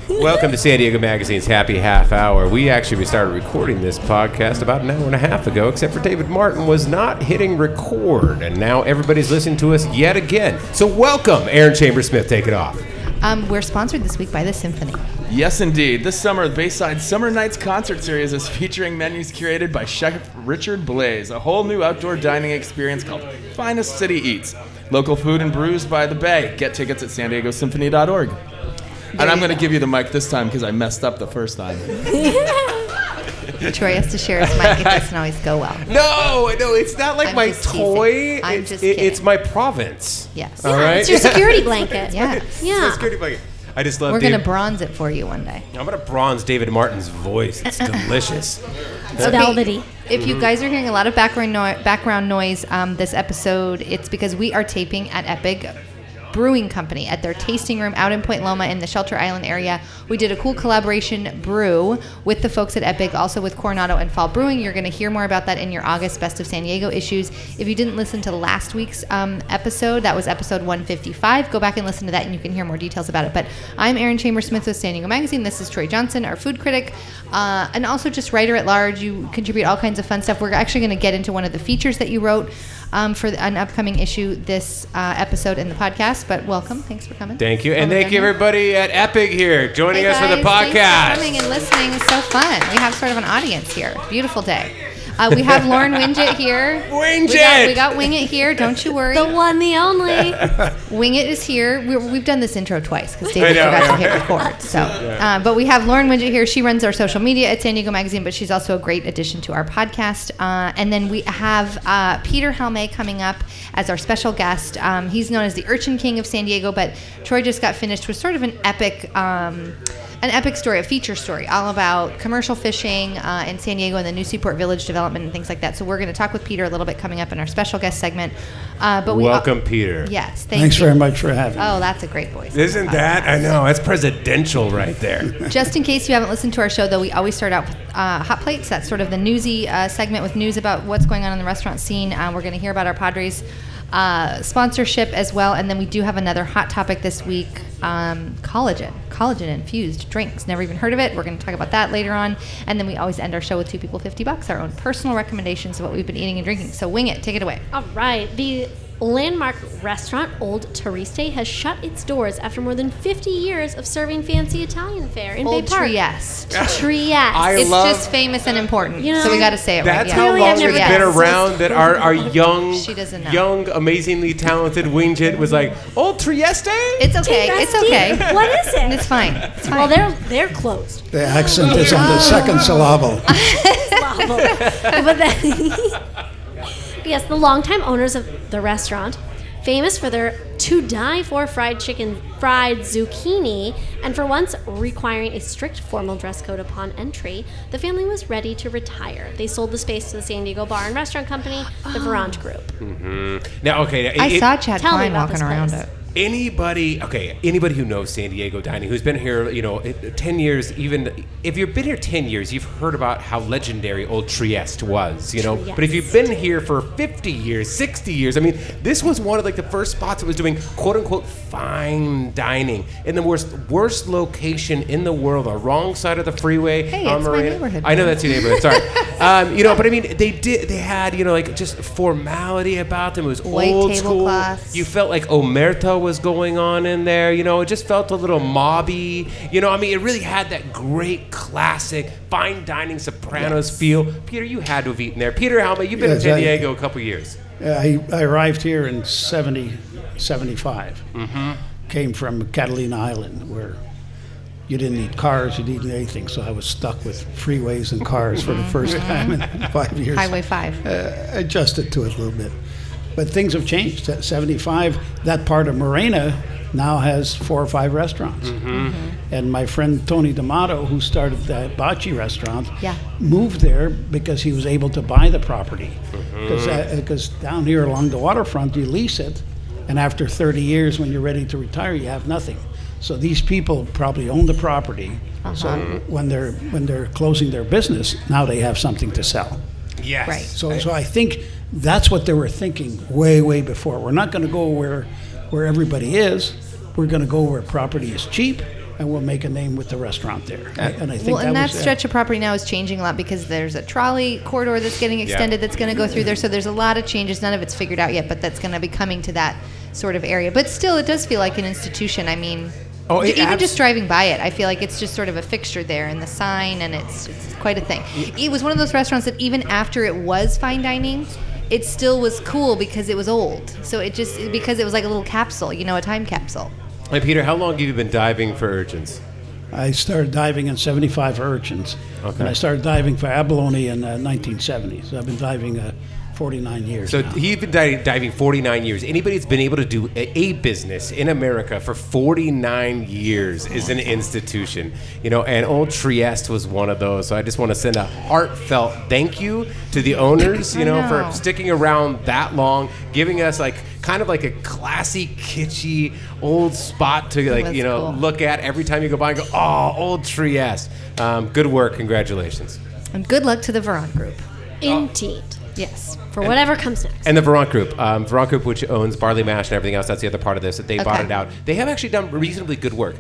Welcome to San Diego Magazine's Happy Half Hour. We started recording this podcast about an hour and a half ago, except for David Martin was not hitting record, and now everybody's listening to us yet again. So welcome, Aaron Chambers-Smith. Take it off. We're sponsored this week by The Symphony. Yes, indeed. This summer, the Bayside Summer Nights concert series is featuring menus curated by Chef Richard Blaze, a whole new outdoor dining experience called Finest City Eats. Local food and brews by the Bay. Get tickets at sandiegosymphony.org. And I'm going to give you the mic this time because I messed up the first time. Troy has to share his mic. It doesn't always go well. No, it's not like my toy. I'm just kidding. It's my province. Yes. All right? It's your security blanket. Yes. Yeah. Security blanket. I just love We're going to bronze it for you one day. I'm going to bronze David Martin's voice. It's delicious. It's velvety. If you guys are hearing a lot of background noise this episode, it's because we are taping at Epic Brewing Company at their tasting room out in Point Loma in the Shelter Island area. We did a cool collaboration brew with the folks at Epic, also with Coronado and Fall Brewing. You're going to hear more about that in your August Best of San Diego issues. If you didn't listen to last week's episode, that was episode 155. Go back and listen to that and you can hear more details about it. But I'm Aaron Chambers-Smith with San Diego Magazine. This is Troy Johnson, our food critic, and also just writer at large. You contribute all kinds of fun stuff. We're actually going to get into one of the features that you wrote for an upcoming issue this episode in the podcast. But welcome. Thanks for coming. Thank you. And thank you, everybody at Epic here joining us for the podcast. Thanks for coming and listening. It's so fun. We have sort of an audience here. Beautiful day. We have Lauren Wingett here. Wingett! We got Wingett here. Don't you worry. The one, the only. Wingett is here. We've done this intro twice because David forgot to hit record. So, but we have Lauren Wingett here. She runs our social media at San Diego Magazine, but she's also a great addition to our podcast. And then we have Peter Halme coming up as our special guest. He's known as the Urchin King of San Diego, but Troy just got finished with sort of an epic story, a feature story, all about commercial fishing in San Diego and the new Seaport Village development and things like that. So we're going to talk with Peter a little bit coming up in our special guest segment. Welcome, Peter. Yes, thanks very much for having me. Oh, that's a great voice. Isn't that? I know. That's presidential right there. Just in case you haven't listened to our show, though, we always start out with Hot Plates. That's sort of the newsy segment with news about what's going on in the restaurant scene. We're going to hear about our Padres sponsorship as well, and then we do have another hot topic this week, collagen infused drinks. Never even heard of it. We're going to talk about that later on, and then we always end our show with 2 people $50, our own personal recommendations of what we've been eating and drinking. So Wingett, take it away. All right. The landmark restaurant Old Trieste has shut its doors after more than 50 years of serving fancy Italian fare in Bay Park. Trieste. Trieste. Just famous and important, so we got to say it right. That's how long it's been around that our young, amazingly talented Wingett was like, Old Trieste? It's okay. It's okay. What is it? It's fine. It's fine. Well, they're closed. The accent is on the second syllable. But then, yes, the longtime owners of the restaurant, famous for their to-die-for fried chicken, fried zucchini, and for once requiring a strict formal dress code upon entry, the family was ready to retire. They sold the space to the San Diego Bar and Restaurant Company, the Verant Group. Mm-hmm. Now, okay. I saw Chad Klein walking around it. Anybody who knows San Diego dining, who's been here, 10 years, even if you've been here 10 years, you've heard about how legendary Old Trieste was, Trieste. But if you've been here for 50 years, 60 years, I mean, this was one of the first spots that was doing quote unquote fine dining in the worst location in the world, the wrong side of the freeway. Hey, it's my neighborhood. I know that's your neighborhood. Sorry, but I mean, they had just formality about them. It was white old school. Tablecloths. You felt like Omerta was going on in there, it just felt a little mobby, it really had that great classic fine dining Sopranos feel. Peter, you had to have eaten there. Peter Halme, you've been in San Diego a couple years. I arrived here in 75. Mm-hmm. Came from Catalina Island, where you didn't need cars, you didn't need anything, so I was stuck with freeways and cars for the first time in 5 years. Highway 5. Adjusted to it a little bit. But things have changed. At 75, that part of Morena now has 4 or 5 restaurants. Mm-hmm. And my friend Tony D'Amato, who started that Bocce restaurant, moved there because he was able to buy the property. Because down here along the waterfront, you lease it, and after 30 years, when you're ready to retire, you have nothing. So these people probably own the property. So when they're closing their business, now they have something to sell. Yes. Right. So I think that's what they were thinking way before. We're not going to go where everybody is. We're going to go where property is cheap and we'll make a name with the restaurant there. And I think that stretch of property now is changing a lot because there's a trolley corridor that's getting extended that's going to go through there. So there's a lot of changes. None of it's figured out yet, but that's going to be coming to that sort of area. But still, it does feel like an institution. I mean, even just driving by it, I feel like it's just sort of a fixture there in the sign, and it's quite a thing. It was one of those restaurants that even after it was fine dining, it still was cool because it was old. So because it was like a little capsule, a time capsule. Hey, Peter, how long have you been diving for urchins? I started diving in 75 for urchins. Okay. And I started diving for abalone in 1970. So I've been diving 49 years So now. he's been diving 49 years. Anybody that's been able to do a business in America for 49 years is an institution. And Old Trieste was one of those. So I just want to send a heartfelt thank you to the owners, for sticking around that long, giving us kind of like a classy, kitschy, old spot to cool. Look at every time you go by and go, oh, Old Trieste. Good work. Congratulations. And good luck to the Verant Group. Indeed. Yes. For whatever comes next. And the Verant Group. Verant Group, which owns Barley Mash and everything else, that's the other part of this, that they bought it out. They have actually done reasonably good work.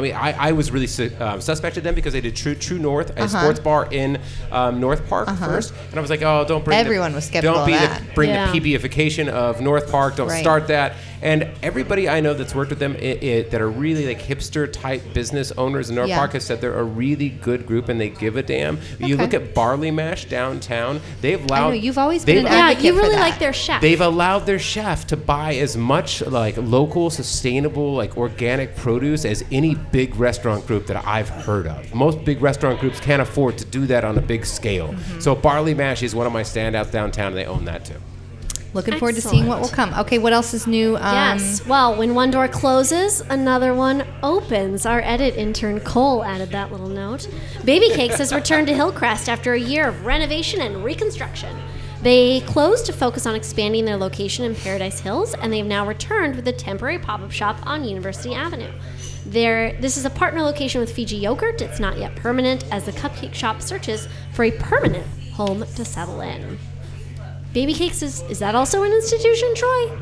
I was really suspect of them because they did True North, a sports bar in North Park first. And I was like, oh, don't bring Everyone was skeptical of that. Bring the PB-ification of North Park. Don't start that. And everybody I know that's worked with them that are really hipster-type business owners in North Park has said they're a really good group and they give a damn. Okay. You look at Barley Mash downtown, they've allowed... I know, you've always been an advocate you really for that. like their chef. They've allowed their chef to buy as much local, sustainable, organic produce as any big restaurant group that I've heard of. Most big restaurant groups can't afford to do that on a big scale. Mm-hmm. So Barley Mash is one of my standouts downtown, and they own that too. Looking forward to seeing what will come. Okay, what else is new? Yes. Well, when one door closes, another one opens. Our edit intern, Cole, added that little note. Baby Cakes has returned to Hillcrest after a year of renovation and reconstruction. They closed to focus on expanding their location in Paradise Hills, and they've now returned with a temporary pop-up shop on University Avenue. This is a partner location with Fiji Yogurt. It's not yet permanent, as the cupcake shop searches for a permanent home to settle in. Baby Cakes, is that also an institution, Troy?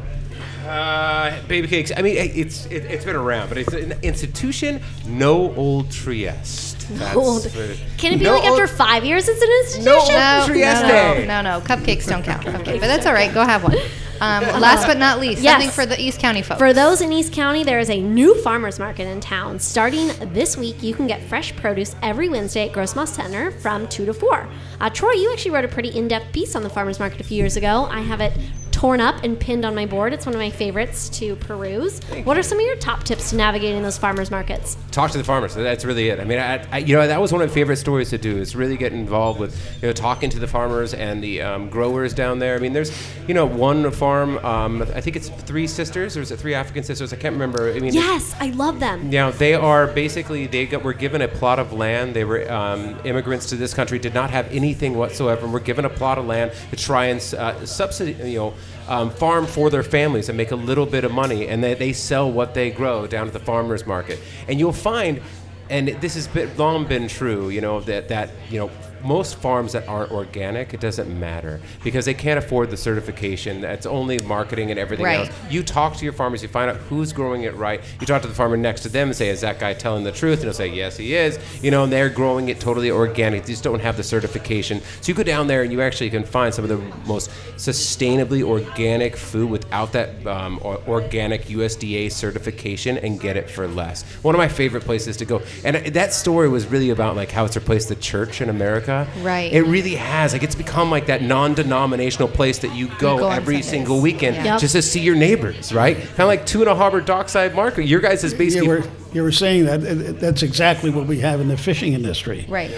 Baby Cakes, I mean, it's been around, but it's an institution. No Old Trieste. Can it be after 5 years it's an institution? No Trieste. No. Cupcakes don't count. Okay, but that's all right. Go have one. Last but not least, something for the East County folks. For those in East County, there is a new farmers market in town. Starting this week, you can get fresh produce every Wednesday at Gross Moss Center from 2 to 4. Troy, you actually wrote a pretty in-depth piece on the farmers market a few years ago. I have it torn up and pinned on my board. It's one of my favorites to peruse. What are some of your top tips to navigating those farmers markets? Talk to the farmers. That's really it. I mean, that was one of my favorite stories to do. Is really get involved with talking to the farmers and the growers down there. I mean, there's one farm. I think it's 3 sisters, or is it 3 African sisters? I can't remember. I mean, yes, I love them. They are basically were given a plot of land. They were immigrants to this country, did not have anything whatsoever. Were given a plot of land to try and subsidy, farm for their families and make a little bit of money, and they sell what they grow down at the farmers market. And you'll find, and this has long been true, that most farms that aren't organic, it doesn't matter because they can't afford the certification. It's only marketing and everything else. You talk to your farmers, you find out who's growing it right. You talk to the farmer next to them and say, is that guy telling the truth? And he'll say, yes, he is. And they're growing it totally organic. They just don't have the certification. So you go down there and you actually can find some of the most sustainably organic food without that organic USDA certification and get it for less. One of my favorite places to go. And that story was really about how it's replaced the church in America. Right. It really has. It's become that non-denominational place that you go every single weekend just to see your neighbors, right? Kind of like Tuna Harbor Dockside Market. Your guys is basically... You were saying that's exactly what we have in the fishing industry. Right.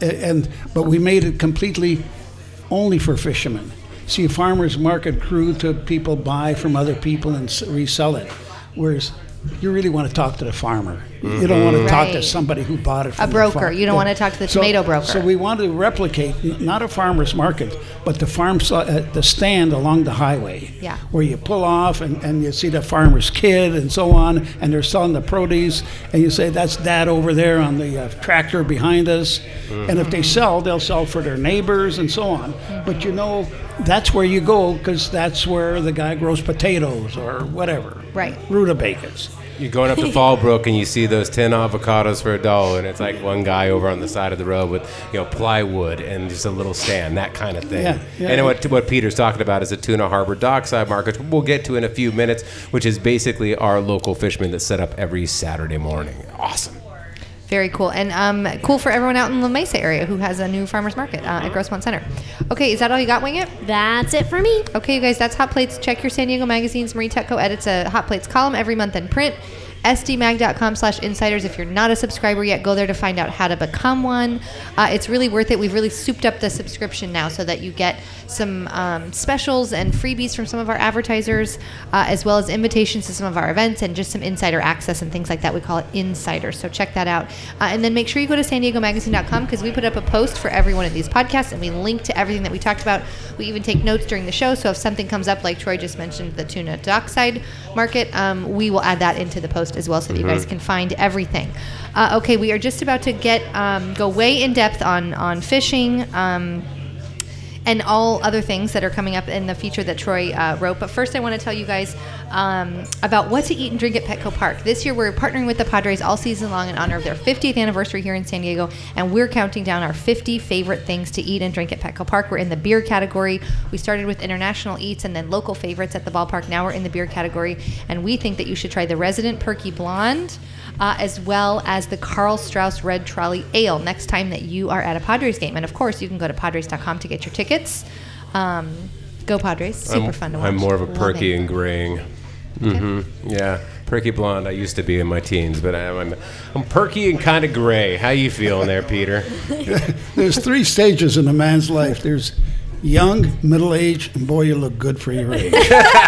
But we made it completely only for fishermen. See, a farmer's market grew to people buy from other people and resell it, whereas you really want to talk to the farmer. Mm-hmm. You don't want to talk to somebody who bought it from a broker. You don't want to talk to the tomato broker. So we want to replicate not a farmer's market, but the stand along the highway, where you pull off and you see the farmer's kid and so on, and they're selling the produce, and you say, that's Dad over there on the tractor behind us. Mm-hmm. And if they sell, they'll sell for their neighbors and so on. Mm-hmm. But that's where you go because that's where the guy grows potatoes or whatever. Right. Rutabagas. You're going up to Fallbrook and you see those 10 avocados for $1, and it's like one guy over on the side of the road with plywood and just a little stand, that kind of thing. Yeah. And what Peter's talking about is the Tuna Harbor Dockside Market, we'll get to in a few minutes, which is basically our local fishermen that set up every Saturday morning. Awesome. Very cool. And cool for everyone out in the Mesa area who has a new farmer's market at Grossmont Center. Okay, is that all you got, Wing It? That's it for me. Okay, you guys, that's Hot Plates. Check your San Diego magazines. Marie Tetko edits a Hot Plates column every month in print. sdmag.com/insiders. If you're not a subscriber yet, go there to find out how to become one. It's really worth it. We've really souped up the subscription now so that you get some specials and freebies from some of our advertisers, as well as invitations to some of our events and just some insider access and things like that. We call it insiders. So check that out. And then make sure you go to sandiegomagazine.com because we put up a post for every one of these podcasts and we link to everything that we talked about. We even take notes during the show. So if something comes up, like Troy just mentioned, the tuna dockside market, we will add that into the post as well so that you guys can find everything. Okay, we are just about to go way in depth on fishing and all other things that are coming up in the feature that Troy wrote. But first I want to tell you guys about what to eat and drink at Petco Park. This year we're partnering with the Padres all season long in honor of their 50th anniversary here in San Diego, and we're counting down our 50 favorite things to eat and drink at Petco Park. We're in the beer category. We started with international eats and then local favorites at the ballpark. Now we're in the beer category, and we think that you should try the Resident Perky Blonde, as well as the Carl Strauss Red Trolley Ale next time that you are at a Padres game. And of course, you can go to Padres.com to get your tickets. Go Padres. Super fun to watch. I'm more of a Love Perky it. and graying. Yeah, Perky Blonde I used to be in my teens, but I'm perky and kind of gray. How you feeling there, Peter? There's 3 stages in a man's life. There's young, middle-aged, and boy, you look good for your age.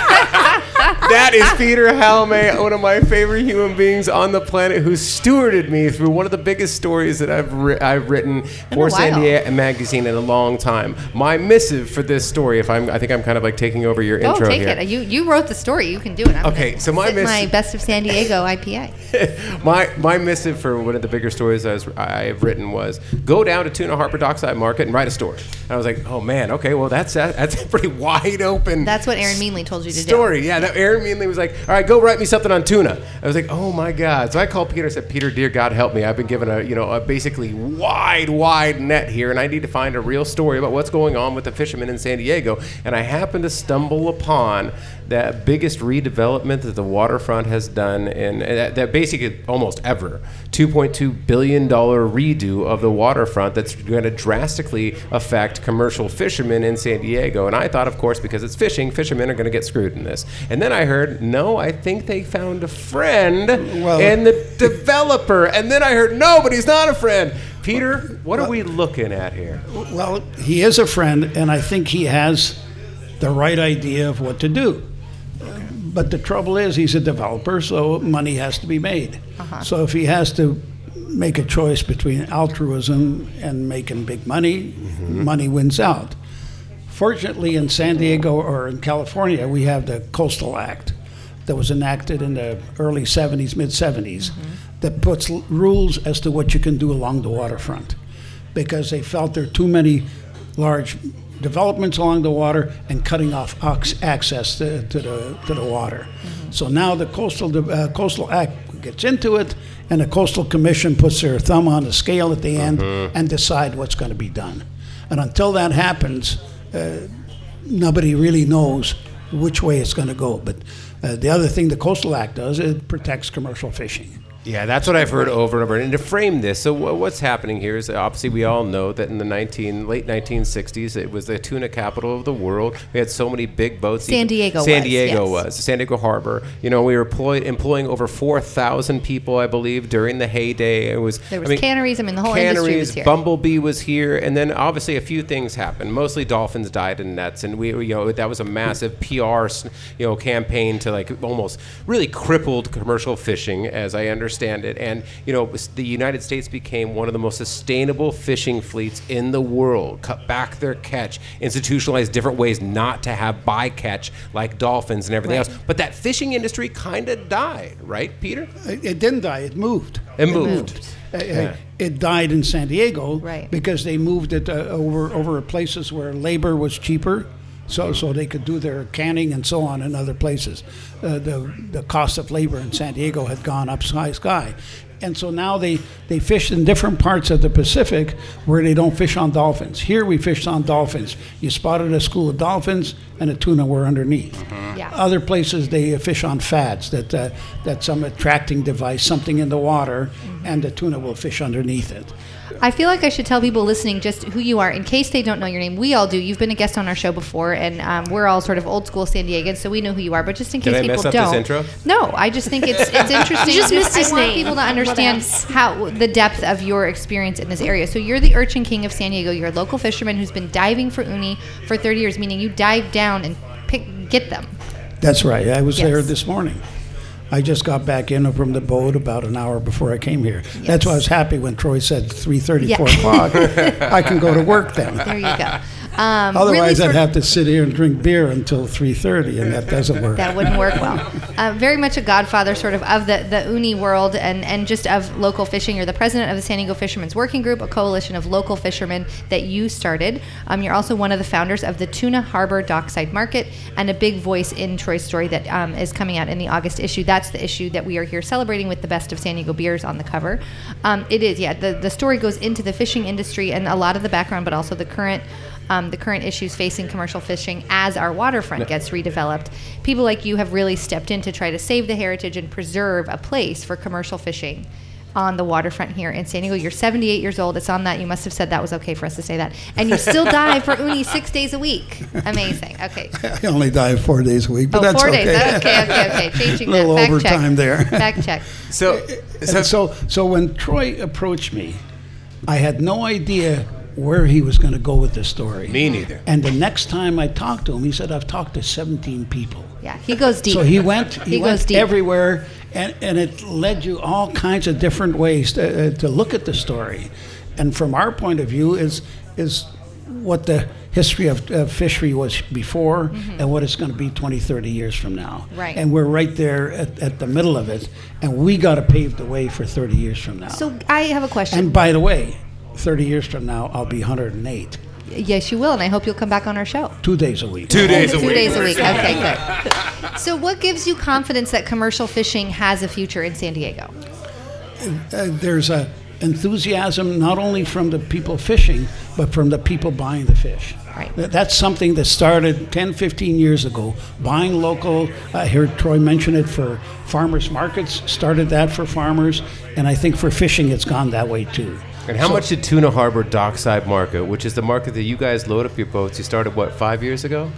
That is Peter Halme, one of my favorite human beings on the planet, who stewarded me through one of the biggest stories that I've written for San Diego Magazine in a long time. My missive for this story, I think I'm kind of like taking over your intro here. Take it. You wrote the story. You can do it. Okay, so my Best of San Diego IPA. my missive for one of the bigger stories I've written was go down to Tuna Harbor Dockside Market and write a story. And I was like, oh man, okay, well that's a pretty wide open. That's what Aaron Meanley told you to do. Story, yeah. Aaron Meanley was like, all right, go write me something on tuna. I was like, oh my God. So I called Peter and said, Peter, dear God, help me. I've been given a basically wide net here, and I need to find a real story about what's going on with the fishermen in San Diego. And I happened to stumble upon the biggest redevelopment that the waterfront has done in that basically almost ever. $2.2 billion redo of the waterfront that's going to drastically affect commercial fishermen in San Diego. And I thought, of course, because it's fishing, fishermen are going to get screwed in this. And then I heard, no, I think they found a friend in the developer. And then I heard, no, but he's not a friend. Peter, what are we looking at here? Well, he is a friend, and I think he has the right idea of what to do. But the trouble is he's a developer, so money has to be made. So if he has to make a choice between altruism and making big money, money wins out. Fortunately, in San Diego or in California, we have the Coastal Act that was enacted in the early 70s, mid-70s, that puts rules as to what you can do along the waterfront, because they felt there are too many large developments along the water and cutting off access to the water. So now the Coastal Act gets into it, and the Coastal Commission puts their thumb on the scale at the end and decide what's going to be done. And until that happens, nobody really knows which way it's going to go. But the other thing the Coastal Act does, it protects commercial fishing. Yeah, that's what I've heard over and over. And to frame this, so what's happening here is obviously we all know that in the late 1960s, it was the tuna capital of the world. We had so many big boats. San Diego was. San Diego Harbor. We were employing over 4,000 people, I believe, during the heyday. There was canneries. The whole industry was here. Bumblebee was here. And then obviously a few things happened. Mostly dolphins died in nets. And that was a massive PR campaign to almost really crippled commercial fishing, as I understand it. And the United States became one of the most sustainable fishing fleets in the world, cut back their catch, institutionalized different ways not to have bycatch like dolphins and everything else. But that fishing industry kind of died, right, Peter? It didn't die. It moved. It moved. It died in San Diego right. because they moved it over places where labor was cheaper, So they could do their canning and so on in other places. The cost of labor in San Diego had gone up sky. And so now they fish in different parts of the Pacific where they don't fish on dolphins. Here we fish on dolphins. You spotted a school of dolphins and a tuna were underneath. Yeah. Other places they fish on fads, that some attracting device, something in the water, and the tuna will fish underneath it. I feel like I should tell people listening just who you are in case they don't know your name. We all do. You've been a guest on our show before, and we're all sort of old school San Diegans, so we know who you are. But just in case people don't. Did I mess up this intro? No, I just think it's interesting. You just missed his I want name. people to understand how the depth of your experience in this area. So you're the Urchin King of San Diego. You're a local fisherman who's been diving for uni for 30 years, meaning you dive down and get them. That's right. I was there Yes. this morning. I just got back in from the boat about an hour before I came here. That's why I was happy when Troy said 3:30, Yeah. 4 o'clock. I can go to work then. There you go. Otherwise, really I'd sort of- have to sit here and drink beer until 3:30, and that doesn't work. That wouldn't work well. Very much a godfather sort of the uni world and just of local fishing. You're the president of the San Diego Fishermen's Working Group, a coalition of local fishermen that you started. You're also one of the founders of the Tuna Harbor Dockside Market and a big voice in Troy's story that is coming out in the August issue. That's the issue that we are here celebrating with the best of San Diego beers on the cover. It is, yeah. The story goes into the fishing industry and a lot of the background, but also the current issues facing commercial fishing as our waterfront gets redeveloped. People like you have really stepped in to try to save the heritage and preserve a place for commercial fishing on the waterfront here in San Diego. You're 78 years old. It's on that. You must have said that was okay for us to say that. And you still dive for uni 6 days a week. Amazing. Okay. I only dive 4 days a week, but that's 4 okay. days. Okay. Changing A little that. Fact overtime check. there. Fact check. So when Troy approached me, I had no idea where he was going to go with this story. Me neither. And the next time I talked to him, he said, I've talked to 17 people. Yeah, he goes deep. So he went goes deep. everywhere, and it led you all kinds of different ways to look at the story. And from our point of view is what the history of fishery was before and what it's going to be 20, 30 years from now. Right. And we're right there at the middle of it, and we got to pave the way for 30 years from now. So I have a question. And by the way, 30 years from now, I'll be 108. Yes, you will, and I hope you'll come back on our show. 2 days a week. 2 days a 2 week. days a week. Okay, good. So what gives you confidence that commercial fishing has a future in San Diego? There's a enthusiasm not only from the people fishing, but from the people buying the fish. Right. That's something that started 10, 15 years ago. Buying local, I heard Troy mention it for farmers markets, started that for farmers, and I think for fishing it's gone that way too. And how much did Tuna Harbor Dockside Market, which is the market that you guys load up your boats, you started, 5 years ago?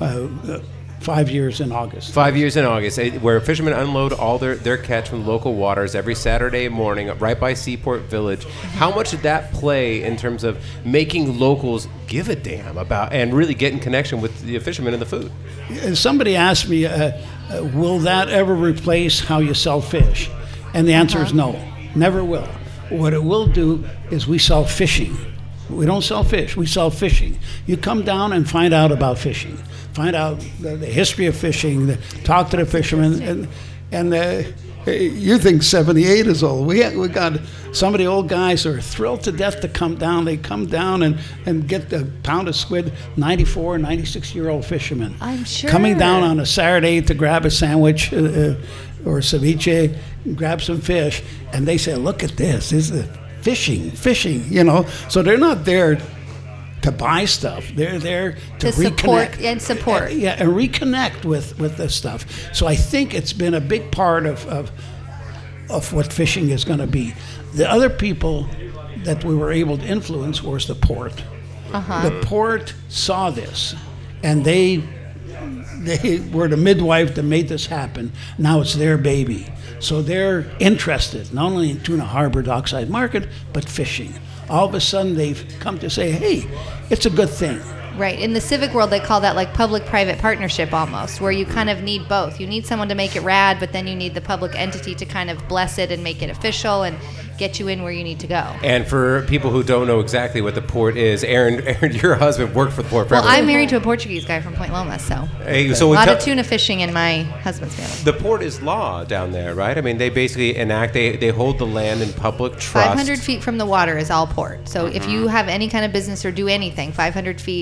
5 years in August. 5 years in August, where fishermen unload all their catch from local waters every Saturday morning right by Seaport Village. How much did that play in terms of making locals give a damn about and really get in connection with the fishermen and the food? Somebody asked me, will that ever replace how you sell fish? And the answer is no, never will. What it will do is we sell fishing. We don't sell fish, we sell fishing. You come down and find out about fishing. Find out the history of fishing, talk to the fishermen, and you think 78 is old. We got some of the old guys who are thrilled to death to come down. They come down and get a pound of squid, 94, 96-year-old fishermen. I'm sure. Coming down on a Saturday to grab a sandwich or ceviche, grab some fish, and they say, look at this. This is fishing, you know. So they're not there to buy stuff. They're there to support reconnect. and support. And reconnect with this stuff. So I think it's been a big part of what fishing is going to be. The other people that we were able to influence was the port. The port saw this, and they were the midwife that made this happen. Now it's their baby. So they're interested not only in Tuna Harbor Dockside Market, but fishing. All of a sudden they've come to say, hey, it's a good thing. Right. In the civic world, they call that like public-private partnership almost, where you kind of need both. You need someone to make it rad, but then you need the public entity to kind of bless it and make it official and get you in where you need to go. And for people who don't know exactly what the port is, Aaron, your husband worked for the port forever. Well, I'm married to a Portuguese guy from Point Loma, so Hey, a lot of tuna fishing in my husband's family. The port is law down there, right? I mean, they basically enact, they hold the land in public trust. 500 feet from the water is all port. So if you have any kind of business or do anything, 500 feet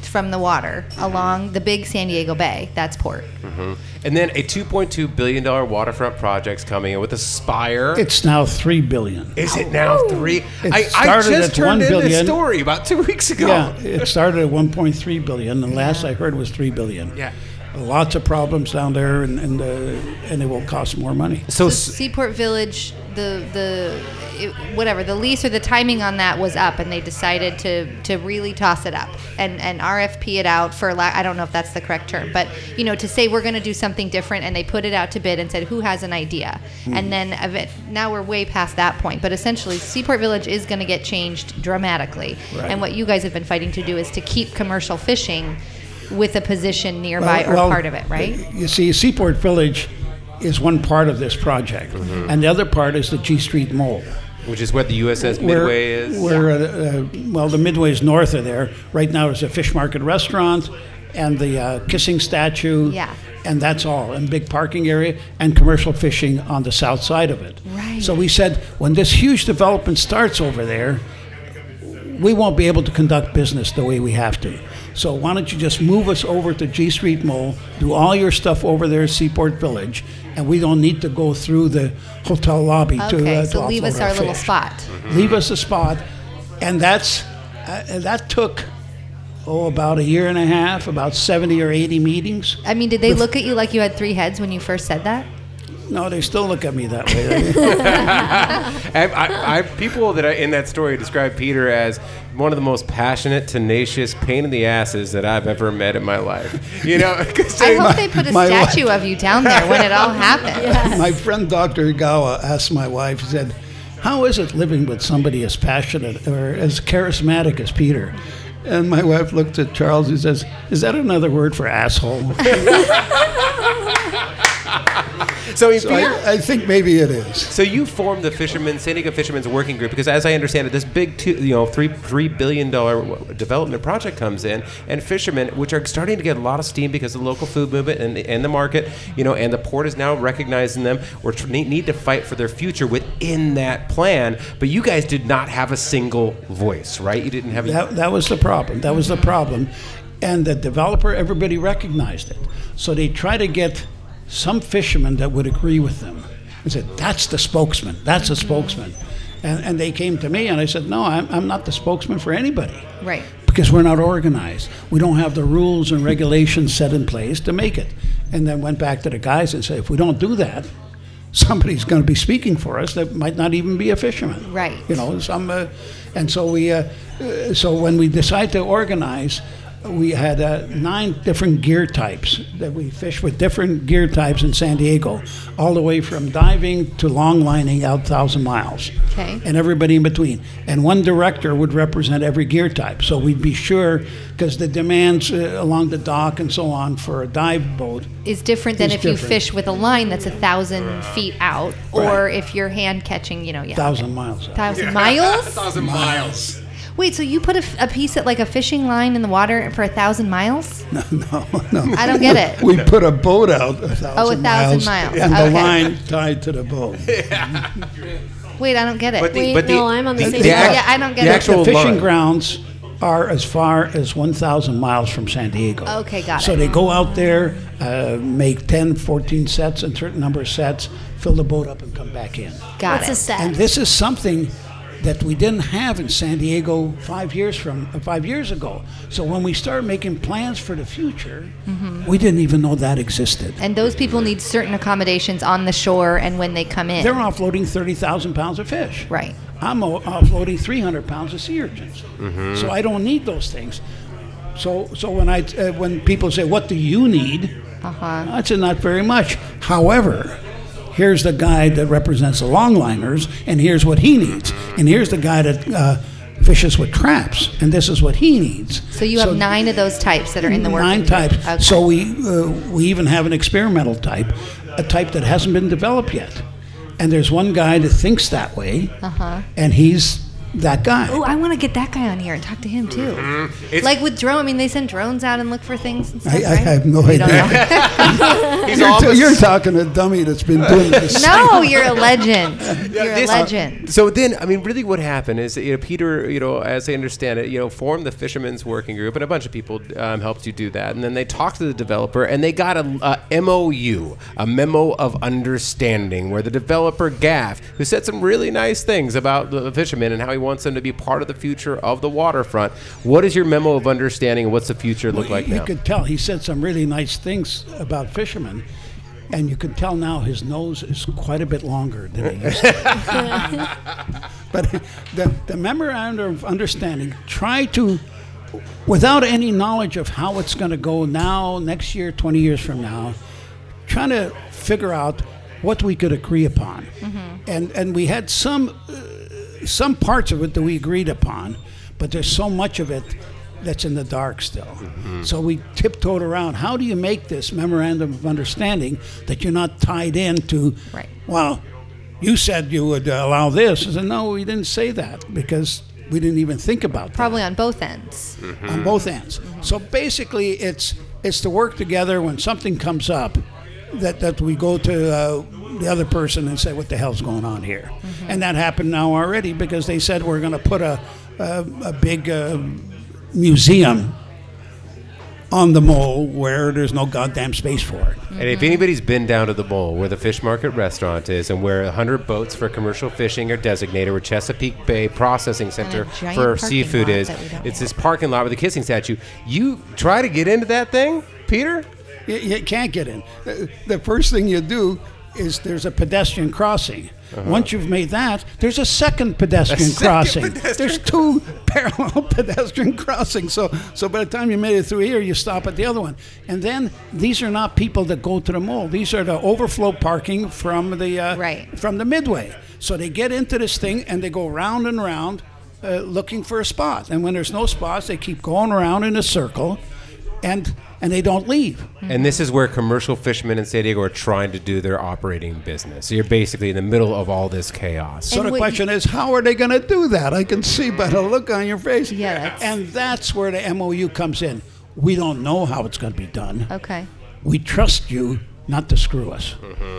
from the water along the big San Diego Bay. That's port. And then a $2.2 billion waterfront project's coming in with Aspire. It's now $3 billion. Is it now 3? I started just at turned $1 in this billion. story about 2 weeks ago. Yeah, it started at 1.3 billion, and last I heard was 3 billion. Yeah. Lots of problems down there, and it will cost more money. So Seaport Village, the lease or the timing on that was up, and they decided to really toss it up and RFP it out for I don't know if that's the correct term, but to say we're going to do something different, and they put it out to bid and said who has an idea, and then now we're way past that point. But essentially, Seaport Village is going to get changed dramatically, and what you guys have been fighting to do is to keep commercial fishing with a position nearby or part of it, right? You see, Seaport Village is one part of this project, and the other part is the G Street Mole. Which is what the USS Midway is? The Midway is north of there. Right now there's a fish market restaurant and the kissing statue, and that's all, and big parking area, and commercial fishing on the south side of it. Right. So we said, when this huge development starts over there, we won't be able to conduct business the way we have to. So why don't you just move us over to G Street Mall, do all your stuff over there at Seaport Village, and we don't need to go through the hotel lobby to so leave us offload our fish. little spot. Leave us a spot, and that took about a year and a half, about 70 or 80 meetings. I mean, did they look at you like you had 3 heads when you first said that? No, they still look at me that way. People that in that story describe Peter as one of the most passionate, tenacious, pain in the asses that I've ever met in my life. I hope they put a statue of you down there when it all happened. Yes. My friend Dr. Igawa asked my wife, he said, how is it living with somebody as passionate or as charismatic as Peter? And my wife looked at Charles and says, is that another word for asshole? So I think maybe it is. So you formed the San Diego Fishermen's Working Group because, as I understand it, this big $3 billion development project comes in, and fishermen, which are starting to get a lot of steam because of the local food movement and the market, and the port is now recognizing them, or need to fight for their future within that plan. But you guys did not have a single voice, right? You didn't have that was the problem. That was the problem, and the developer, everybody recognized it. So they try to get some fishermen that would agree with them and said, that's the spokesman, that's the spokesman. And they came to me and I said, no, I'm not the spokesman for anybody. Right. Because we're not organized. We don't have the rules and regulations set in place to make it. And then went back to the guys and said, if we don't do that, somebody's going to be speaking for us that might not even be a fisherman. Right. And so when we decided to organize, we had 9 different gear types that we fished with, different gear types in San Diego, all the way from diving to long lining out 1,000 miles. Okay. And everybody in between. And one director would represent every gear type. So we'd be sure, because the demands along the dock and so on for a dive boat is different than if you fish with a line that's 1,000 feet out, or if you're hand catching, 1,000 miles. 1,000 miles? 1,000 miles. Wait, so you put a piece of, like a fishing line in the water for 1,000 miles? No. I don't get it. We put a boat out 1,000 miles. And the line tied to the boat. Wait, I don't get it. I'm on the same page. I don't get it. The fishing grounds are as far as 1,000 miles from San Diego. Okay, got it. So they go out there, make 10, 14 sets, a certain number of sets, fill the boat up and come back in. Got What's it. a set? And this is something that we didn't have in San Diego 5 years ago. So when we started making plans for the future, we didn't even know that existed. And those people need certain accommodations on the shore and when they come in. They're offloading 30,000 pounds of fish. Right. I'm offloading 300 pounds of sea urchins. So I don't need those things. So when people say, what do you need? I said, not very much. However, here's the guy that represents the longliners, and here's what he needs. And here's the guy that fishes with traps, and this is what he needs. So you have 9 of those types that are in the working 9 types. Okay. So we even have an experimental type, a type that hasn't been developed yet. And there's one guy that thinks that way, and he's that guy. Oh, I want to get that guy on here and talk to him too. It's- Like with drone, I mean, they send drones out and look for things and stuff, I right? have no You don't idea. know? He's You're talking to a dummy that's been doing this. No, you're a legend. You're a this- legend. So then, I mean, really, what happened is, Peter, as I understand it, formed the Fishermen's Working Group, and a bunch of people helped you do that. And then they talked to the developer, and they got a MOU, a memo of understanding, where the developer Gaff, who said some really nice things about the fishermen and how he wants them to be part of the future of the waterfront. What is your memo of understanding, and what's the future look like You now? could tell he said some really nice things about fishermen, and you can tell now his nose is quite a bit longer than he used to. But the memorandum of understanding, try to, without any knowledge of how it's going to go now, next year, 20 years from now, trying to figure out what we could agree upon. And we had some parts of it that we agreed upon, but there's so much of it that's in the dark still. So we tiptoed around. How do you make this memorandum of understanding that you're not tied into, Right. well, you said you would allow this. I said, no, we didn't say that because we didn't even think about that. Probably on both ends. On both ends. So basically, it's to work together when something comes up that we go to the other person and say, what the hell's going on here? And that happened now already because they said we're going to put a big museum on the mole where there's no goddamn space for it. And if anybody's been down to the Mole, where the Fish Market restaurant is, and where 100 boats for commercial fishing are designated, where Chesapeake Bay Processing Center giant for parking seafood lot is, that we don't it's know. this parking lot with the kissing statue. You try to get into that thing, Peter? You can't get in. The first thing you do is there's a pedestrian crossing. Once you've made that, there's a second pedestrian crossing. There's two parallel pedestrian crossings. So by the time you made it through here, you stop at the other one. And then these are not people that go to the mall. These are the overflow parking from the from the Midway. So they get into this thing and they go round and round looking for a spot. And when there's no spots, they keep going around in a circle. And they don't leave. And this is where commercial fishermen in San Diego are trying to do their operating business. So you're basically in the middle of all this chaos. So And the what question is, how are they going to do that? I can see by the look on your face. Yeah, that's- And that's where the MOU comes in. We don't know how it's going to be done. Okay. We trust you not to screw us.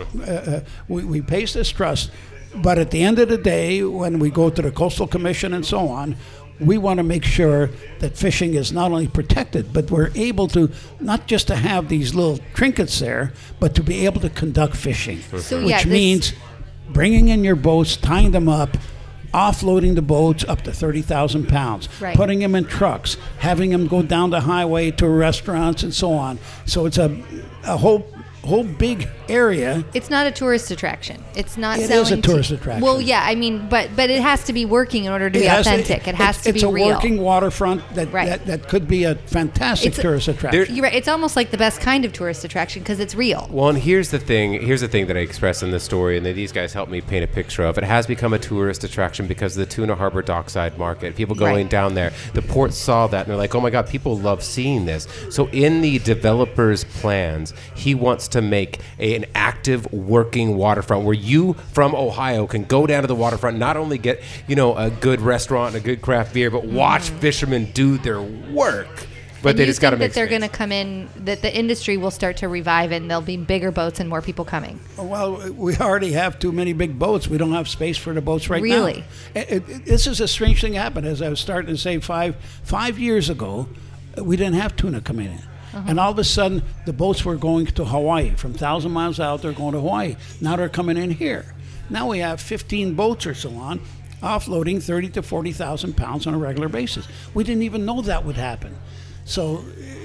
We place this trust, but at the end of the day, when we go to the Coastal Commission and so on, we want to make sure that fishing is not only protected, but we're able to, not just to have these little trinkets there, but to be able to conduct fishing. So, which yeah, this- means bringing in your boats, tying them up, offloading the boats up to 30,000 pounds, Right. putting them in trucks, having them go down the highway to restaurants and so on. So it's a whole big area. It's not a tourist attraction. It's not It selling is a tourist attraction. Well, yeah, I mean, but it has to be working in order to be has authentic. It has to be it's a real. working waterfront Right. that could be a fantastic It's a- tourist attraction. You're right. It's almost like the best kind of tourist attraction because it's real. Well, and here's the thing that I expressed in the story, and that these guys helped me paint a picture of. It has become a tourist attraction because of the Tuna Harbor dockside market. People going Right. down there. The port saw that, and they're like, oh my God, people love seeing this. So in the developer's plans, he wants to make an active working waterfront where you from Ohio can go down to the waterfront, not only get, a good restaurant and a good craft beer, but watch fishermen do their work. But And they you just got to think make that they're space. going to come in, that the industry will start to revive and there'll be bigger boats and more people coming. Well, we already have too many big boats. We don't have space for the boats right Really? now. This is a strange thing happened. As I was starting to say, five years ago, we didn't have tuna coming in. And all of a sudden, the boats were going to Hawaii. From 1,000 miles out, they're going to Hawaii. Now they're coming in here. Now we have 15 boats or so on, offloading 30 to 40,000 pounds on a regular basis. We didn't even know that would happen. So,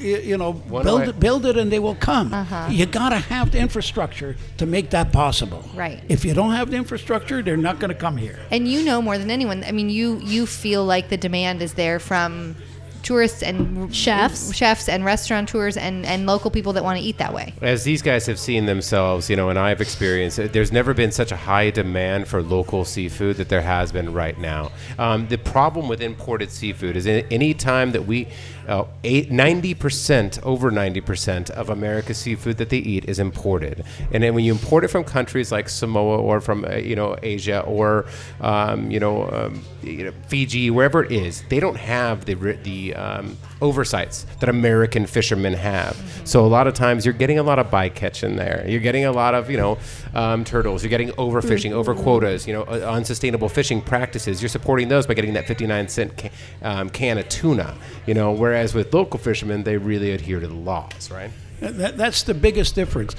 build it and they will come. You got to have the infrastructure to make that possible. Right. If you don't have the infrastructure, they're not going to come here. And you know more than anyone. I mean, you feel like the demand is there from tourists and chefs and restaurateurs and local people that want to eat that way. As these guys have seen themselves, and I've experienced it, there's never been such a high demand for local seafood that there has been right now. The problem with imported seafood is any time that we 90%, over 90% of America's seafood that they eat is imported. And then when you import it from countries like Samoa or from Asia or Fiji, wherever it is, they don't have the oversights that American fishermen have. So a lot of times you're getting a lot of bycatch in there. You're getting a lot of turtles. You're getting overfishing, over quotas. Unsustainable fishing practices. You're supporting those by getting that 59-cent can of tuna. Whereas with local fishermen, they really adhere to the laws, right? That's the biggest difference.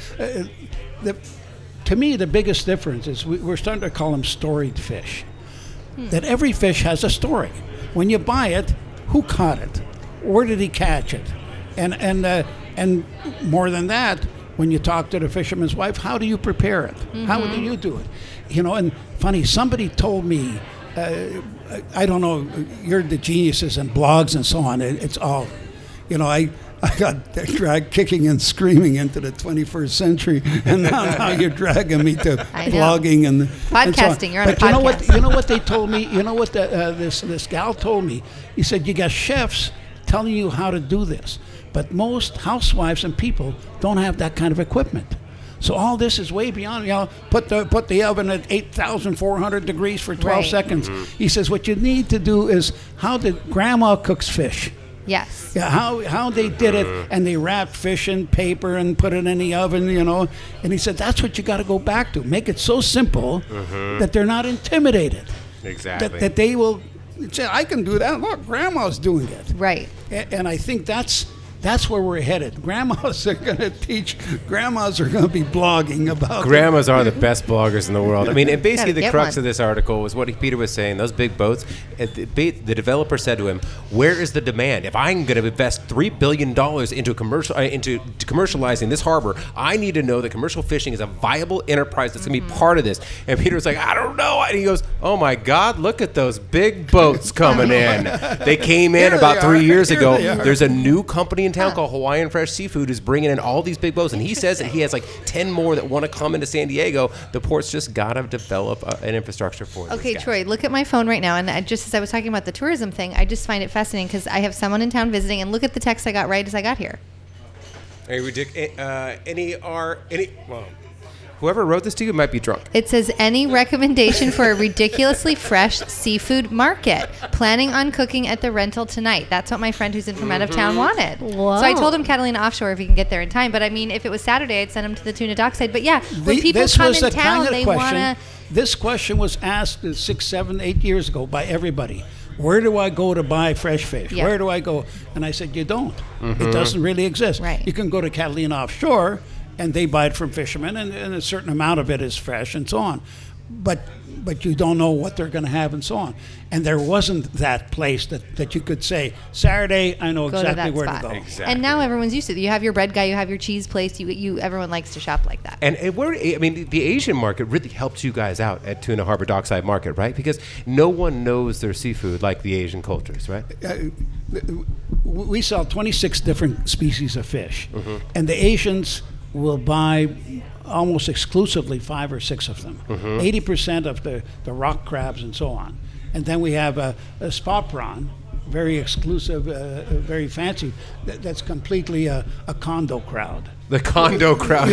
To me, the biggest difference is we're starting to call them storied fish. That every fish has a story. When you buy it, who caught it? Where did he catch it? And more than that, when you talk to the fisherman's wife, how do you prepare it? How do you do it? And funny, somebody told me, I don't know, you're the geniuses and blogs and so on. It's all, I got dragged kicking and screaming into the 21st century, and now you're dragging me to blogging and podcasting. And you're on a podcast. You know what they told me? You know what this gal told me? He said, you got chefs telling you how to do this, but most housewives and people don't have that kind of equipment. So all this is way beyond, put the oven at 8,400 degrees for 12 seconds. He says, what you need to do is how did grandma cooks fish. Yes. Yeah, how they did it, and they wrapped fish in paper and put it in the oven, And he said, that's what you got to go back to. Make it so simple that they're not intimidated. Exactly. That they will say, I can do that. Look, grandma's doing it. Right. And I think that's where we're headed. Grandmas are going to be blogging about Grandmas are the best bloggers in the world. I mean, and basically the crux of this article was what Peter was saying. Those big boats, the developer said to him, where is the demand? If I'm going to invest $3 billion into commercializing this harbor, I need to know that commercial fishing is a viable enterprise that's going to be part of this. And Peter was like, I don't know. And he goes, oh my God, look at those big boats coming in. They came in about 3 years ago. There's a new company in town called Hawaiian Fresh Seafood is bringing in all these big boats, and he says that he has like 10 more that want to come into San Diego. The port's just got to develop an infrastructure for it. Okay, Troy, look at my phone right now, and just as I was talking about the tourism thing, I just find it fascinating because I have someone in town visiting, and look at the text I got right as I got here. Whoever wrote this to you might be drunk. It says, any recommendation for a ridiculously fresh seafood market? Planning on cooking at the rental tonight. That's what my friend who's in from out of town wanted. Whoa. So I told him Catalina Offshore if he can get there in time. But I mean, if it was Saturday, I'd send him to the Tuna Dockside. But yeah, when people come in town, they want to... This question was asked 6, 7, 8 years ago by everybody. Where do I go to buy fresh fish? Yeah. Where do I go? And I said, you don't. It doesn't really exist. Right. You can go to Catalina Offshore, and they buy it from fishermen, and a certain amount of it is fresh and so on. But you don't know what they're going to have and so on. And there wasn't that place that you could say, Saturday, I know exactly where to go. Exactly. And now everyone's used to it. You have your bread guy, you have your cheese place. Everyone likes to shop like that. And the Asian market really helps you guys out at Tuna Harbor Dockside Market, right? Because no one knows their seafood like the Asian cultures, right? We sell 26 different species of fish. And the Asians will buy almost exclusively 5 or 6 of them. 80% of the rock crabs and so on. And then we have a spot prawn, very exclusive, very fancy. That's completely a condo crowd. The condo crowd.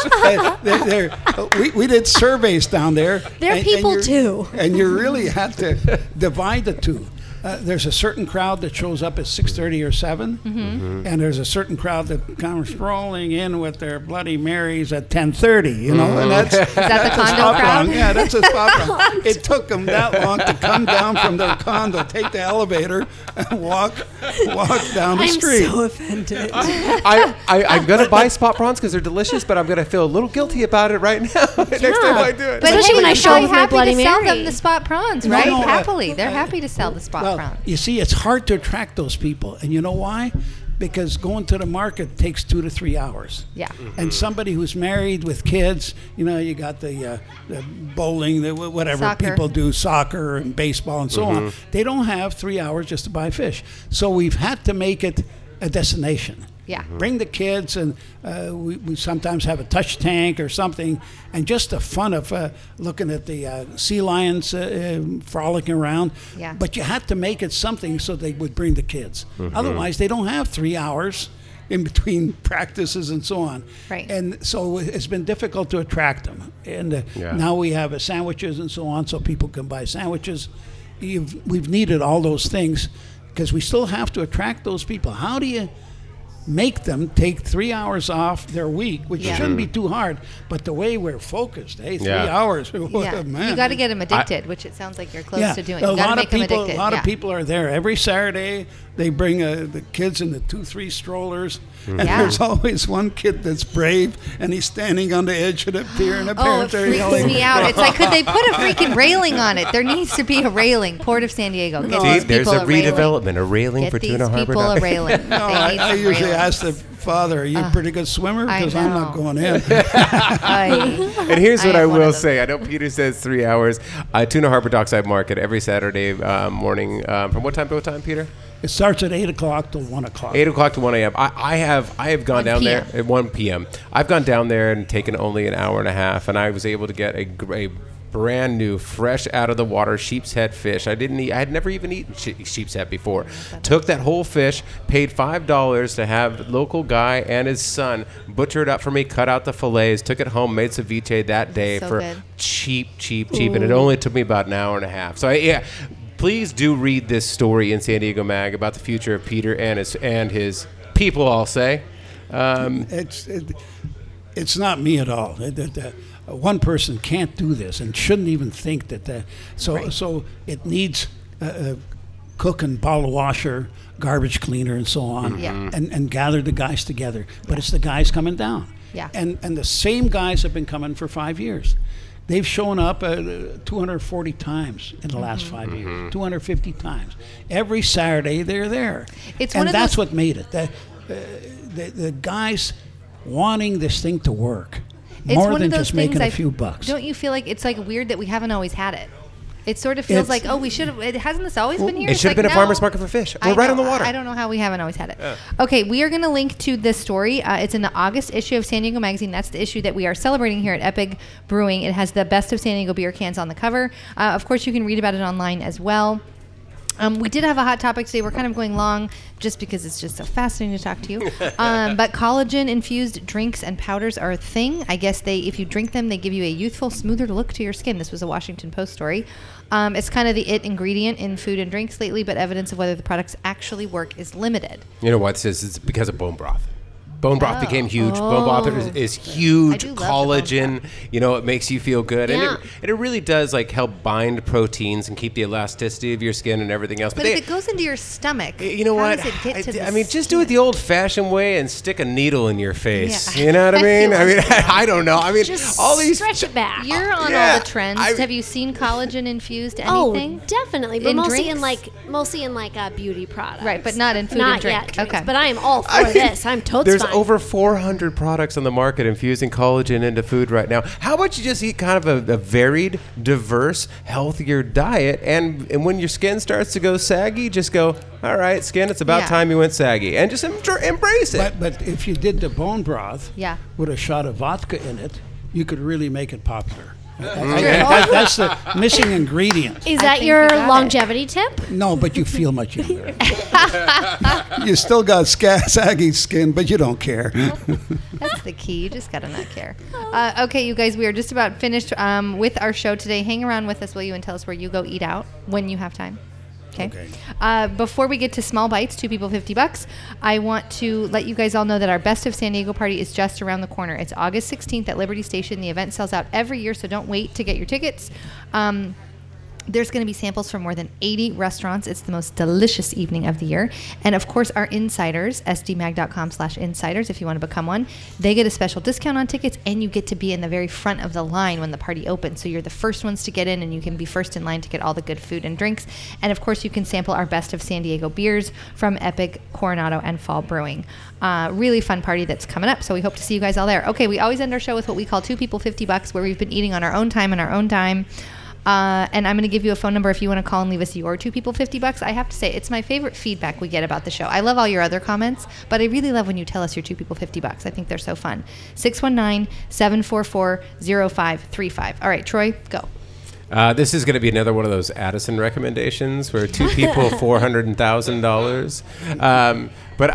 We did surveys down there. They're people too. And you really had to divide the two. There's a certain crowd that shows up at 6:30 or 7, and there's a certain crowd that comes strolling in with their Bloody Marys at 10:30. And that's is that the condo crowd? Yeah, that's a spot prawn. It took them that long to come down from their condo, take the elevator, and walk down the street. I'm so offended. I'm gonna buy spot prawns because they're delicious, but I'm gonna feel a little guilty about it right now. Next time I do it. But Especially when I show up with my Bloody Mary. Sell Mary. them the spot prawns, No, right? no, Happily, they're happy to sell the spot prawns. You see, it's hard to attract those people, and you know why? because going to the market takes 2 to 3 hours. Yeah. And somebody who's married with kids, you got the bowling, whatever Soccer. people do, soccer and baseball and so on. They don't have 3 hours just to buy fish. So we've had to make it a destination. Yeah. Bring the kids, and we sometimes have a touch tank or something, and just the fun of looking at the sea lions frolicking around. Yeah. But you had to make it something so they would bring the kids. Otherwise, they don't have 3 hours in between practices and so on. Right. And so it's been difficult to attract them. And now we have sandwiches and so on, so people can buy sandwiches. We've needed all those things because we still have to attract those people. How do you make them take 3 hours off their week, which shouldn't be too hard, but the way we're focused, 3 hours, man. You got to get them addicted, which it sounds like you're close to doing. A You got to lot make of them people, addicted. a lot of people are there every Saturday. They bring the kids in the 2-3 strollers, and there's always one kid that's brave, and he's standing on the edge of the pier, and the Oh, it parents are freaks yelling. me out. It's like, could they put a freaking railing on it? There needs to be a railing. Port of San Diego. Get See, these there's people a railing. redevelopment, a railing Get for these Tuna Harbor. people a railing. No, They need I some usually railings. ask the father, "Are you a pretty good swimmer?" I Because I'm not know. going in. And here's what I I have one will of those. say. I know Peter says 3 hours. Tuna Harbor Dockside Market every Saturday morning. From what time to what time, Peter? It starts at 8 o'clock till 1 o'clock. 8 o'clock to 1 a.m. I have gone 1 down there p.m. at 1 p.m. I've gone down there and taken only an hour and a half, and I was able to get a brand new, fresh out of the water sheep's head fish. I had never even eaten sheep's head before. Took that whole fish, paid $5 to have the local guy and his son butcher it up for me, cut out the fillets, took it home, made ceviche that day So for good. cheap, and it only took me about an hour and a half. So please do read this story in San Diego Mag about the future of Peter and his people, I'll say. It's not me at all. One person can't do this and shouldn't even think that. So it needs a cook and bottle washer, garbage cleaner, and so on, and gather the guys together. But it's the guys coming down. Yeah. And the same guys have been coming for 5 years. They've shown up 240 times in the last 5 years, 250 times. Every Saturday they're there. It's one and of that's those- what made it. The guys wanting this thing to work It's more one than of those just making things a few bucks. Don't you feel like it's like weird that we haven't always had it? It sort of feels It's- like, we should have. Hasn't this always been here? It It's should have like, been a no. farmer's market for fish. We're I right on know. the water. I don't know how we haven't always had it. Okay, we are going to link to this story. It's in the August issue of San Diego Magazine. That's the issue that we are celebrating here at Epic Brewing. It has the best of San Diego beer cans on the cover. Of course, you can read about it online as well. We did have a hot topic today. We're kind of going long just because it's just so fascinating to talk to you. But collagen-infused drinks and powders are a thing. I guess if you drink them, they give you a youthful, smoother look to your skin. This was a Washington Post story. It's kind of the it ingredient in food and drinks lately, but evidence of whether the products actually work is limited. You know what? It's because of bone broth. Bone broth became huge. Oh. Bone broth is huge. I do love the bone Collagen, broth. it makes you feel good. Yeah. And it really does help bind proteins and keep the elasticity of your skin and everything else. But if it goes into your stomach, you know how what? does it get to the I mean, just do skin? it the old-fashioned way and stick a needle in your face. Yeah. You know what I I mean? feel I mean, like I don't know. I mean, Just all these. stretch it back. You're on Yeah, all the trends. Have you seen collagen-infused anything? Oh, definitely, but In mostly drinks? in beauty products. Right, but not in food not and drink. Yet drinks, Okay. but I am all for this. I'm totes There's fine. over 400 products on the market infusing collagen into food right now. How about you just eat kind of a varied, diverse, healthier diet, and when your skin starts to go saggy, just go, all right, skin, it's about Yeah. time you went saggy, and just embrace it. But if you did the bone broth Yeah. with a shot of vodka in it, you could really make it popular. That's the missing ingredient. Is I that think your you got it. longevity tip? No, but you feel much younger. You still got saggy skin, but you don't care. That's the key. You just got to not care. Okay, you guys, we are just about finished with our show today. Hang around with us, will you, and tell us where you go eat out when you have time. Okay. Before we get to small bites, 2 people, $50, I want to let you guys all know that our Best of San Diego party is just around the corner. It's August 16th at Liberty Station. The event sells out every year, so don't wait to get your tickets. There's going to be samples from more than 80 restaurants. It's the most delicious evening of the year. And of course, our insiders, sdmag.com/insiders, if you want to become one, they get a special discount on tickets, and you get to be in the very front of the line when the party opens. So you're the first ones to get in, and you can be first in line to get all the good food and drinks. And of course, you can sample our best of San Diego beers from Epic, Coronado, and Fall Brewing. Really fun party that's coming up. So we hope to see you guys all there. Okay, we always end our show with what we call 2 People $50, where we've been eating on our own time and our own time. And I'm going to give you a phone number if you want to call and leave us your 2 People $50. I have to say, it's my favorite feedback we get about the show. I love all your other comments, but I really love when you tell us your 2 People $50. I think they're so fun. 619-744-0535. All right, Troy, go. This is going to be another one of those Addison recommendations where 2 people, $400,000. But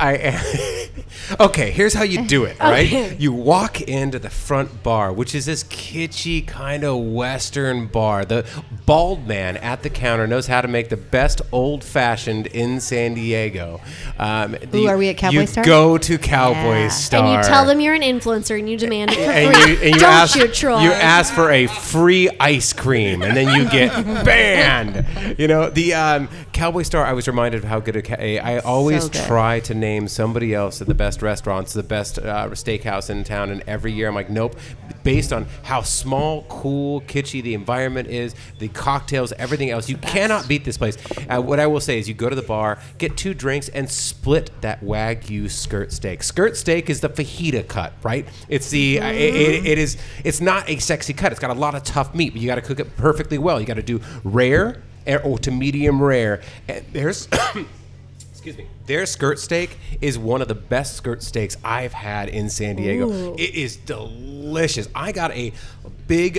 okay, here's how you do it, right? Okay. You walk into the front bar, which is this kitschy kind of Western bar. The bald man at the counter knows how to make the best old-fashioned in San Diego. Are we at Cowboy Star? You go to Cowboy Yeah. Star. And you tell them you're an influencer and you demand it for And free. you Don't ask, you, Troy? You ask for a free ice cream, and then you get banned. You know, the Cowboy Star, I was reminded of how good I always So good. try to name somebody else at the best restaurants, the best steakhouse in town, and every year I'm like, nope. Based on how small, cool, kitschy the environment is, the cocktails, everything else, you cannot beat this place. What I will say is you go to the bar, get 2 drinks, and split that Wagyu skirt steak. Skirt steak is the fajita cut, right? It's the it's not a sexy cut. It's got a lot of tough meat, but you got to cook it perfectly well. You got to do rare or to medium rare. And there's excuse me. Their skirt steak is one of the best skirt steaks I've had in San Diego. Ooh. It is delicious. I got a big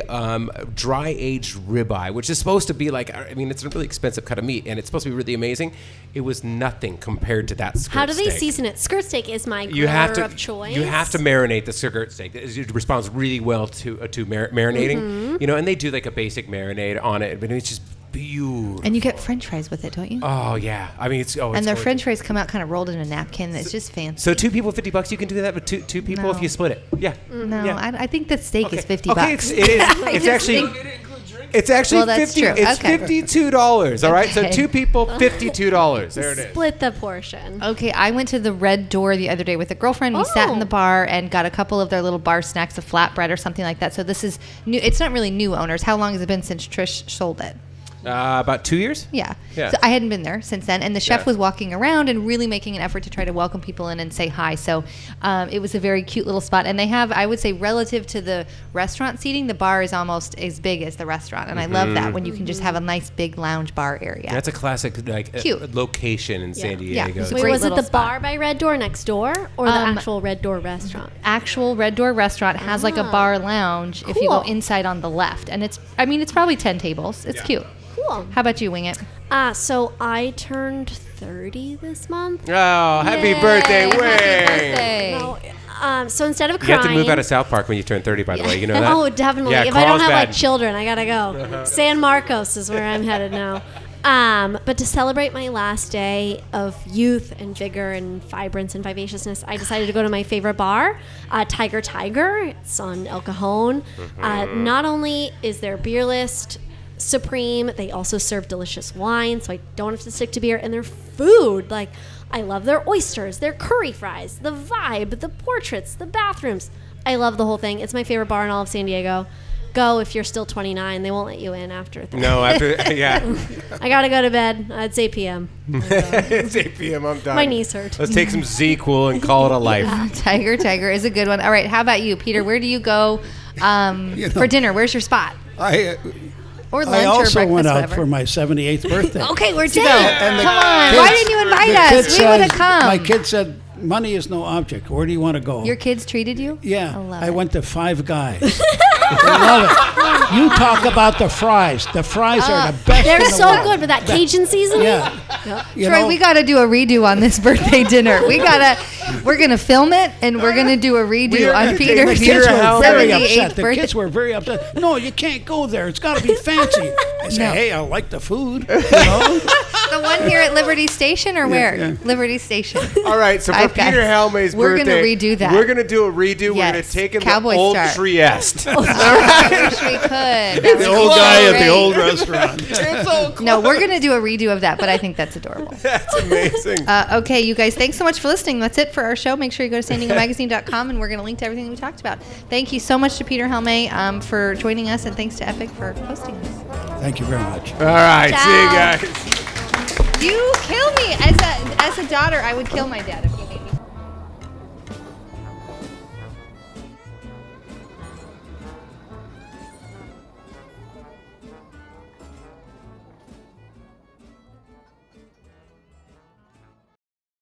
dry-aged ribeye, which is supposed to be like, I mean, it's a really expensive cut of meat, and it's supposed to be really amazing. It was nothing compared to that skirt steak. How do they season it? Skirt steak is my You have griller to of choice. You have to marinate the skirt steak. It responds really well to marinating. Mm-hmm. You know, and they do like a basic marinade on it, but it's just beautiful. And you get French fries with it, don't you? Oh yeah, I mean it's and their gorgeous. French fries come out kind of rolled in a napkin. It's just fancy. So 2 people, $50. You can do that with two people No. if you split it. Yeah. No, Yeah. I think the steak is $50. Okay, it is. It's actually. It's actually Well, that's 50. true. It's Okay. $52. All right, so Okay. 2 people, $52. There it is. Split the portion. Okay, I went to the Red Door the other day with a girlfriend. We sat in Oh. the bar and got a couple of their little bar snacks, a flatbread or something like that. So this is new. It's not really new owners. How long has it been since Trish sold it? About 2 years. Yeah. Yeah. So I hadn't been there since then. And the chef Yeah. was walking around and really making an effort to try to welcome people in and say hi. So it was a very cute little spot. And they have, I would say, relative to the restaurant seating, the bar is almost as big as the restaurant. And I love that when you can just have a nice big lounge bar area. That's a classic Cute. location in San Yeah, Diego. it's a Wait, great was it little the spot. bar by Red Door next door or the actual Red Door restaurant? Actual Red Door restaurant has like a bar lounge if you go Cool. inside on the left. And it's probably 10 tables. It's cute. Cool. How about you, Wing It? So I turned 30 this month. Oh, happy Yay, birthday, happy Wing! birthday. No, so instead of You crying, have to move out of South Park when you turn 30, by the way. You know that? Oh, definitely. Yeah, if I don't Carl's have bad. like children, I gotta go. San Marcos is where I'm headed now. But to celebrate my last day of youth and vigor and vibrance and vivaciousness, I decided to go to my favorite bar, Tiger Tiger. It's on El Cajon. Not only is their beer list supreme, they also serve delicious wine, so I don't have to stick to beer. And their food, like, I love their oysters, their curry fries, the vibe, the portraits, the bathrooms. I love the whole thing. It's my favorite bar in all of San Diego. Go if you're still 29. They won't let you in after 30. No, after yeah. I gotta go to bed. It's 8 p.m. It's 8 p.m. I'm done. My knees hurt. Let's take some ZQL and call it a life. Tiger is a good one. All right, how about you, Peter? Where do you go for dinner? Where's your spot? Or lunch I or also breakfast, went out whatever. for my 78th birthday. Okay, where'd you Dang. go? And the Come on, kids- why didn't you invite the us? kid We said- would have come. My kid said, money is no object. Where do you want to go? Your kids treated you? Yeah, I love I it. went to Five Guys. I love it. You talk about the fries. The fries are the best. They're in the so world. good with that Cajun seasoning. Yeah. You Troy, know, we got to do a redo on this birthday dinner. We're gonna film it and we're gonna do a redo on Peter's the kids were very 78th upset. The birthday. kids were very upset. No, you can't go there. It's got to be fancy. I said, No. hey, I like the food. You know? The one here at Liberty Station or where? yeah. Liberty Station. All right, so for I've got- Peter Helmay's we're gonna birthday, redo that. We're gonna do a redo. We're gonna Yes. take him Cowboy to Old Star. Trieste. I wish we could. That The was old guy at great. the old restaurant. It's all close. No, we're gonna do a redo of that, but I think that's adorable. That's amazing. Okay, you guys, thanks so much for listening. That's it for our show. Make sure you go to SanDiegoMagazine.com, and we're going to link to everything we talked about. Thank you so much to Peter Helmay for joining us, and thanks to Epic for hosting this. Thank you very much. All right, see you Ciao. guys. You kill me. As a daughter, I would kill my dad if